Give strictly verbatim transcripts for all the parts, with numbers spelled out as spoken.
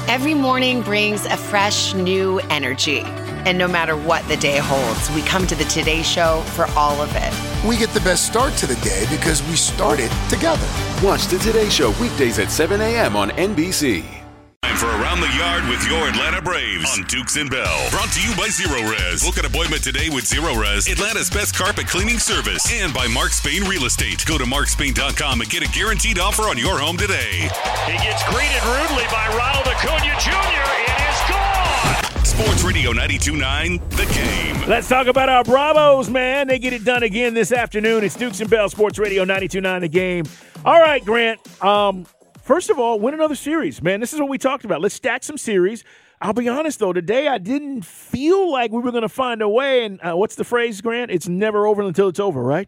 Every morning brings a fresh, new energy. And no matter what the day holds, we come to the Today Show for all of it. We get the best start to the day because we started together. Watch the Today Show weekdays at seven a.m. on N B C. Time for Around the Yard with your Atlanta Braves on Dukes and Bell. Brought to you by Zero Res. Book an appointment today with Zero Res, Atlanta's best carpet cleaning service. And by Mark Spain Real Estate. Go to mark spain dot com and get a guaranteed offer on your home today. He gets greeted rudely by Ronald Acuna Junior It is gone! Sports Radio ninety-two point nine, The Game. Let's talk about our Bravos, man. They get it done again this afternoon. It's Dukes and Bell, Sports Radio ninety-two point nine, The Game. All right, Grant. Um... First of all, win another series, man. This is what we talked about. Let's stack some series. I'll be honest, though. Today I didn't feel like we were going to find a way. And uh, what's the phrase, Grant? It's never over until it's over, right?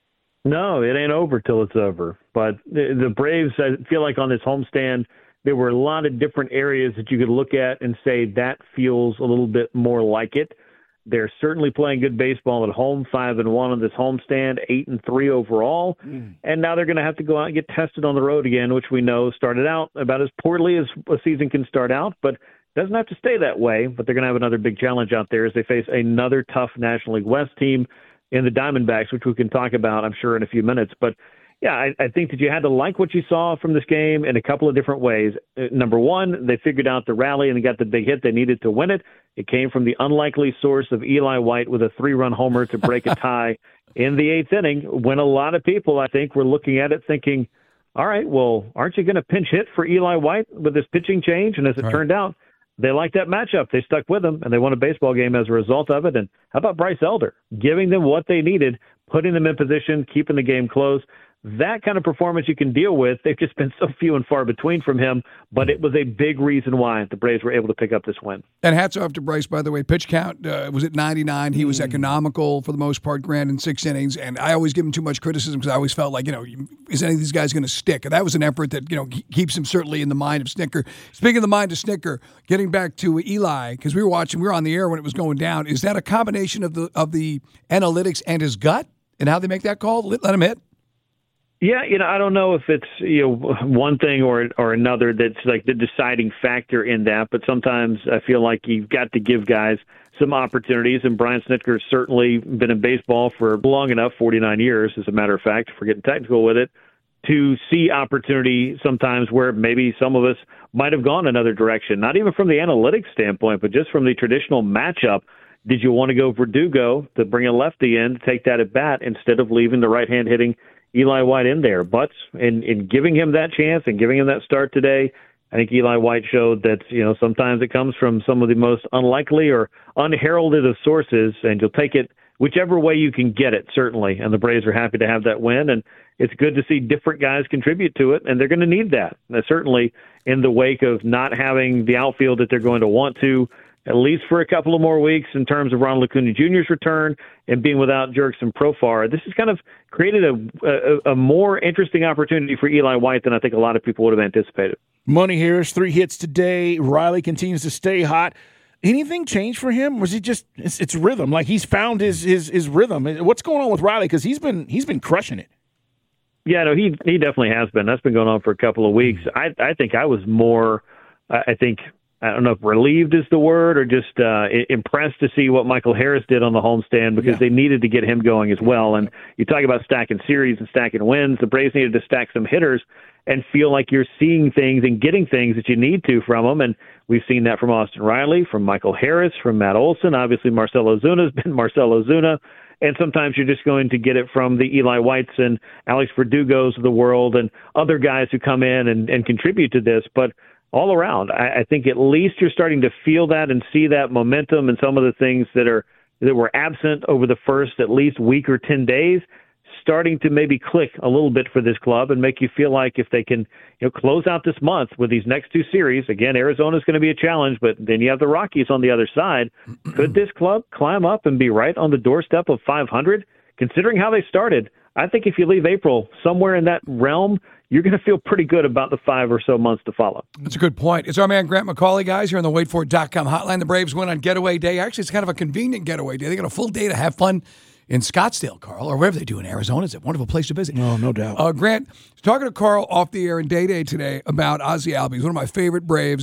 No, it ain't over till it's over. But the, the Braves, I feel like on this homestand, there were a lot of different areas that you could look at and say that feels a little bit more like it. They're certainly playing good baseball at home, five and one on this homestand, eight and three overall, mm. and now they're going to have to go out and get tested on the road again, which we know started out about as poorly as a season can start out, but doesn't have to stay that way. But they're going to have another big challenge out there as they face another tough National League West team in the Diamondbacks, which we can talk about, I'm sure, in a few minutes. But yeah, I, I think that you had to like what you saw from this game in a couple of different ways. Uh, number one, they figured out the rally and they got the big hit they needed to win it. It came from the unlikely source of Eli White with a three-run homer to break a tie in the eighth inning, when a lot of people, I think, were looking at it thinking, all right, well, aren't you going to pinch hit for Eli White with this pitching change? And as it right. turned out, they liked that matchup. They stuck with him, and they won a baseball game as a result of it. And how about Bryce Elder? Giving them what they needed, putting them in position, keeping the game close. That kind of performance you can deal with. They've just been so few and far between from him, but it was a big reason why the Braves were able to pick up this win. And hats off to Bryce, by the way. Pitch count uh, was at ninety-nine. He was economical for the most part, Grant, in six innings. And I always give him too much criticism because I always felt like, you know, is any of these guys going to stick? And that was an effort that, you know, keeps him certainly in the mind of Snitker. Speaking of the mind of Snitker, getting back to Eli, because we were watching, we were on the air when it was going down. Is that a combination of the of the analytics and his gut and how they make that call? Let, let him hit. Yeah, you know, I don't know if it's, you know, one thing or or another that's like the deciding factor in that, but sometimes I feel like you've got to give guys some opportunities, and Brian Snitker's certainly been in baseball for long enough, forty-nine years, as a matter of fact, if we're getting technical with it, to see opportunity sometimes where maybe some of us might have gone another direction, not even from the analytics standpoint, but just from the traditional matchup. Did you want to go Verdugo to bring a lefty in to take that at bat instead of leaving the right-hand hitting Eli White in there? But in, in giving him that chance and giving him that start today, I think Eli White showed that, you know, sometimes it comes from some of the most unlikely or unheralded of sources, and you'll take it whichever way you can get it, certainly. And the Braves are happy to have that win, and it's good to see different guys contribute to it, and they're going to need that. And certainly in the wake of not having the outfield that they're going to want to, at least for a couple of more weeks in terms of Ronald Acuna Junior's return and being without Jurickson Profar. This has kind of created a, a, a more interesting opportunity for Eli White than I think a lot of people would have anticipated. Money Harris, three hits today. Riley continues to stay hot. Anything changed for him? Was he just it's, it's rhythm? Like he's found his his his rhythm. What's going on with Riley? Because he's been he's been crushing it. Yeah, no, he he definitely has been. That's been going on for a couple of weeks. I I think I was more. I think. I don't know if relieved is the word or just uh, impressed to see what Michael Harris did on the homestand because yeah. they needed to get him going as well. And you talk about stacking series and stacking wins. The Braves needed to stack some hitters and feel like you're seeing things and getting things that you need to from them. And we've seen that from Austin Riley, from Michael Harris, from Matt Olson. Obviously, Marcell Ozuna has been Marcell Ozuna. And sometimes you're just going to get it from the Eli Whites and Alex Verdugos of the world and other guys who come in and, and contribute to this. But all around, I, I think at least you're starting to feel that and see that momentum and some of the things that are that were absent over the first at least week or ten days starting to maybe click a little bit for this club and make you feel like if they can, you know, close out this month with these next two series, again, Arizona's going to be a challenge, but then you have the Rockies on the other side. Could this club climb up and be right on the doorstep of five hundred? Considering how they started, I think if you leave April somewhere in that realm, you're going to feel pretty good about the five or so months to follow. That's a good point. It's our man Grant McCauley, guys, here on the wait for it dot com hotline. The Braves went on getaway day. Actually, it's kind of a convenient getaway day. They got a full day to have fun in Scottsdale, Carl, or wherever they do in Arizona. It's a wonderful place to visit. No, no doubt. Uh, Grant, talking to Carl off the air in Day Day today about Ozzie Albies, one of my favorite Braves,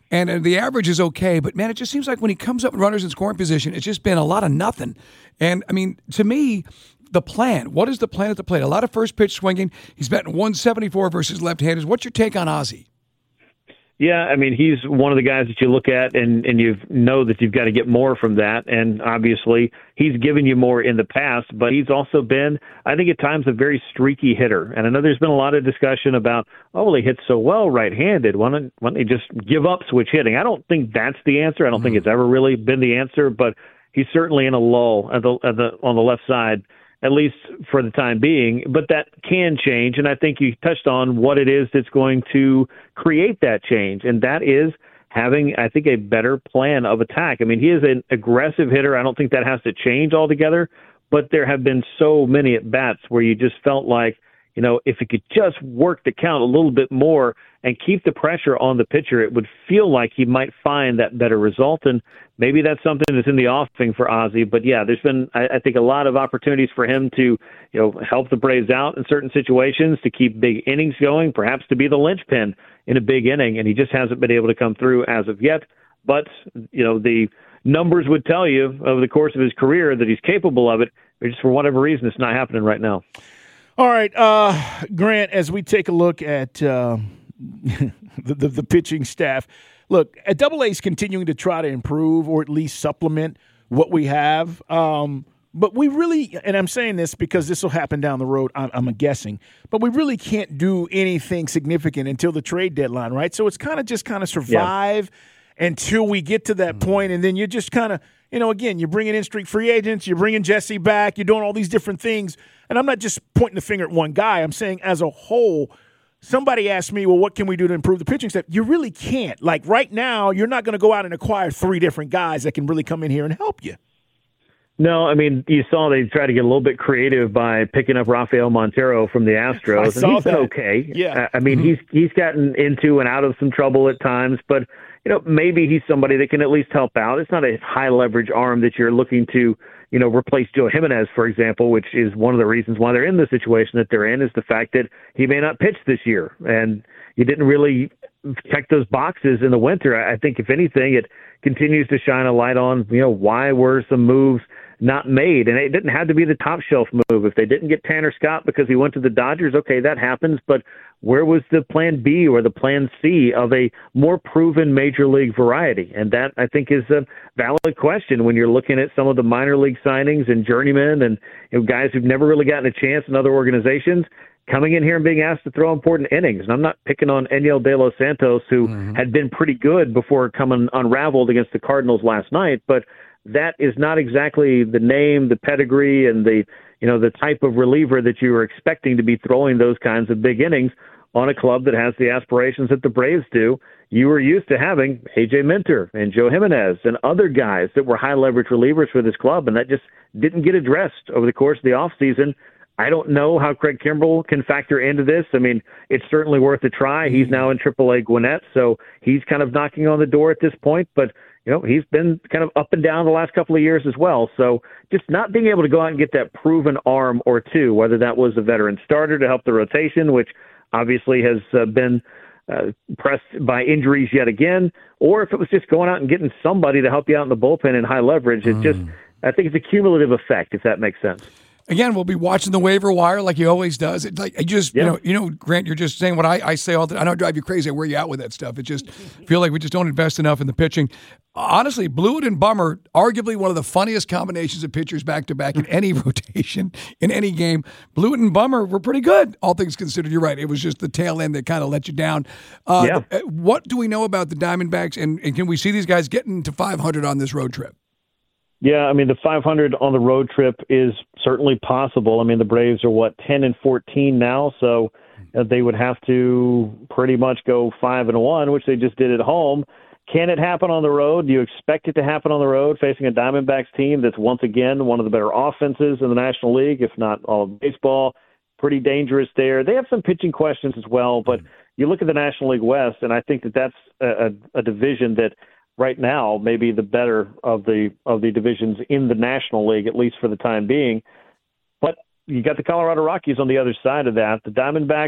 And uh, the average is okay, but man, it just seems like when he comes up with runners in scoring position, it's just been a lot of nothing. And I mean, to me, the plan, what is the plan at the plate? A lot of first pitch swinging. He's batting one seventy-four versus left-handers. What's your take on Ozzie? Yeah, I mean, he's one of the guys that you look at and, and you know that you've got to get more from that. And obviously, he's given you more in the past, but he's also been, I think at times, a very streaky hitter. And I know there's been a lot of discussion about, oh, well, he hits so well right-handed. Why don't, why don't he just give up switch hitting? I don't think that's the answer. I don't mm-hmm. think it's ever really been the answer, but he's certainly in a lull at the, at the, on the left side, at least for the time being, but that can change. And I think you touched on what it is that's going to create that change, and that is having, I think, a better plan of attack. I mean, he is an aggressive hitter. I don't think that has to change altogether, but there have been so many at-bats where you just felt like, you know, if he could just work the count a little bit more and keep the pressure on the pitcher, it would feel like he might find that better result. And maybe that's something that's in the offing for Ozzie. But yeah, there's been, I, I think, a lot of opportunities for him to, you know, help the Braves out in certain situations, to keep big innings going, perhaps to be the linchpin in a big inning. And he just hasn't been able to come through as of yet. But, you know, the numbers would tell you over the course of his career that he's capable of it. But just for whatever reason, it's not happening right now. All right, uh, Grant, as we take a look at uh, the, the, the pitching staff, look, at Double A is continuing to try to improve or at least supplement what we have. Um, but we really, and I'm saying this because this will happen down the road, I'm, I'm guessing, but we really can't do anything significant until the trade deadline, right? So it's kind of just kind of survive yeah. until we get to that point, and then you're just kind of, you know, again, you're bringing in street free agents, you're bringing Jesse back, you're doing all these different things. And I'm not just pointing the finger at one guy. I'm saying as a whole, somebody asked me, well, what can we do to improve the pitching staff? You really can't. Like right now, you're not going to go out and acquire three different guys that can really come in here and help you. No, I mean, you saw they tried to get a little bit creative by picking up Rafael Montero from the Astros. I saw and he's that. been okay. Yeah. I mean, mm-hmm. he's he's gotten into and out of some trouble at times, but you know, maybe he's somebody that can at least help out. It's not a high leverage arm that you're looking to, you know, replace Joe Jimenez, for example, which is one of the reasons why they're in the situation that they're in, is the fact that he may not pitch this year. And you didn't really check those boxes in the winter. I think, if anything, it continues to shine a light on, you know, why were some moves not made? And it didn't have to be the top shelf move. If they didn't get Tanner Scott because he went to the Dodgers, okay, that happens. But where was the plan B or the plan C of a more proven major league variety? And that, I think, is a valid question when you're looking at some of the minor league signings and journeymen and, you know, guys who've never really gotten a chance in other organizations coming in here and being asked to throw important innings. And I'm not picking on Enyel De Los Santos, who mm-hmm. had been pretty good before coming unraveled against the Cardinals last night, but that is not exactly the name, the pedigree, and the, you know, the type of reliever that you were expecting to be throwing those kinds of big innings on a club that has the aspirations that the Braves do. You were used to having A J Minter and Joe Jimenez and other guys that were high leverage relievers for this club, and that just didn't get addressed over the course of the offseason. I don't know how Craig Kimbrell can factor into this. I mean, it's certainly worth a try. He's now in triple A Gwinnett, so he's kind of knocking on the door at this point, but you know, he's been kind of up and down the last couple of years as well. So just not being able to go out and get that proven arm or two, whether that was a veteran starter to help the rotation, which obviously has uh, been uh, pressed by injuries yet again, or if it was just going out and getting somebody to help you out in the bullpen in high leverage. It's mm. just, I think it's a cumulative effect, if that makes sense. Again, we'll be watching the waiver wire like he always does. It's like I just, yeah. you know, you know, Grant, you're just saying what I, I say all the time. I don't drive you crazy. I wear you out with that stuff. It just feel like we just don't invest enough in the pitching. Honestly, Blewett and Bummer, arguably one of the funniest combinations of pitchers back to back in any rotation, in any game. Blewett and Bummer were pretty good, all things considered. You're right. It was just the tail end that kind of let you down. Uh, yeah. What do we know about the Diamondbacks, and, and can we see these guys getting to five hundred on this road trip? Yeah, I mean, the five hundred on the road trip is certainly possible. I mean, the Braves are, what, ten and fourteen now, so uh, they would have to pretty much go five and one, which they just did at home. Can it happen on the road? Do you expect it to happen on the road, facing a Diamondbacks team that's, once again, one of the better offenses in the National League, if not all of baseball? Pretty dangerous there. They have some pitching questions as well, but you look at the National League West, and I think that that's a, a, a division that right now may be the better of the of the divisions in the National League, at least for the time being. But you got the Colorado Rockies on the other side of that. The Diamondbacks,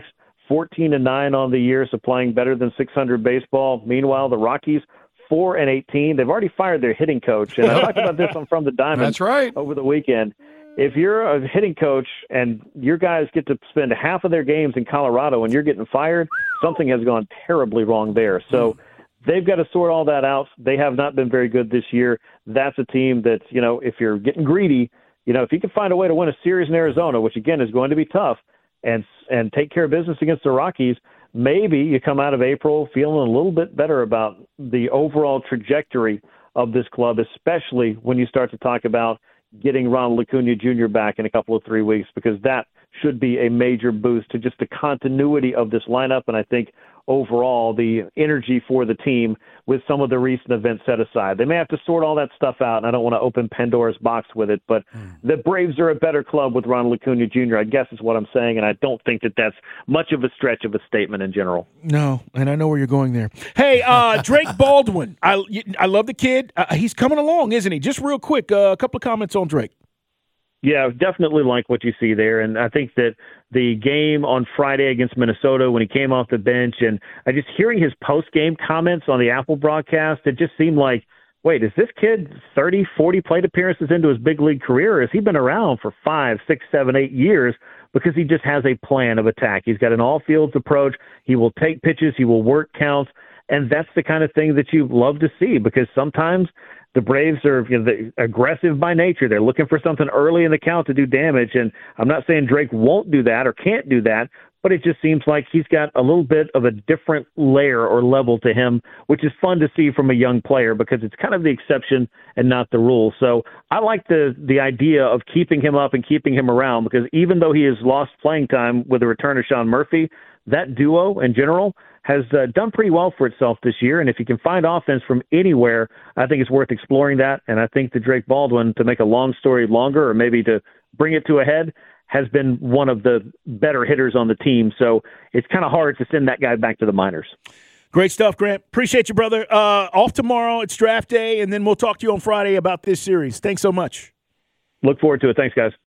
fourteen and nine on the year, so playing better than six hundred baseball. Meanwhile, the Rockies, four and eighteen. They've already fired their hitting coach. And I talked about this on From the Diamond That's right. over the weekend. If you're a hitting coach and your guys get to spend half of their games in Colorado and you're getting fired, something has gone terribly wrong there. So they've got to sort all that out. They have not been very good this year. That's a team that, you know, if you're getting greedy, you know, if you can find a way to win a series in Arizona, which, again, is going to be tough, and and take care of business against the Rockies, maybe you come out of April feeling a little bit better about the overall trajectory of this club, especially when you start to talk about getting Ronald Acuna Junior back in a couple of three weeks, because that should be a major boost to just the continuity of this lineup. And I think overall the energy for the team with some of the recent events set aside. They may have to sort all that stuff out, and I don't want to open Pandora's box with it, but mm. the Braves are a better club with Ronald Acuna Junior, I guess is what I'm saying, and I don't think that that's much of a stretch of a statement in general. No, and I know where you're going there. Hey, uh, Drake Baldwin, I, I love the kid. Uh, he's coming along, isn't he? Just real quick, uh, a couple of comments on Drake. Yeah, definitely like what you see there. And I think that the game on Friday against Minnesota, when he came off the bench, and I just hearing his post-game comments on the Apple broadcast, it just seemed like, wait, is this kid thirty, forty plate appearances into his big league career, or has he been around for five, six, seven, eight years? Because he just has a plan of attack. He's got an all-fields approach. He will take pitches. He will work counts. And that's the kind of thing that you love to see, because sometimes the Braves are, you know, aggressive by nature. They're looking for something early in the count to do damage. And I'm not saying Drake won't do that or can't do that, but it just seems like he's got a little bit of a different layer or level to him, which is fun to see from a young player, because it's kind of the exception and not the rule. So I like the the idea of keeping him up and keeping him around, because even though he has lost playing time with the return of Sean Murphy, that duo in general has uh, done pretty well for itself this year. And if you can find offense from anywhere, I think it's worth exploring that. And I think that Drake Baldwin, to make a long story longer, or maybe to bring it to a head, has been one of the better hitters on the team. So it's kind of hard to send that guy back to the minors. Great stuff, Grant. Appreciate you, brother. Uh, off tomorrow. It's draft day, and then we'll talk to you on Friday about this series. Thanks so much. Look forward to it. Thanks, guys.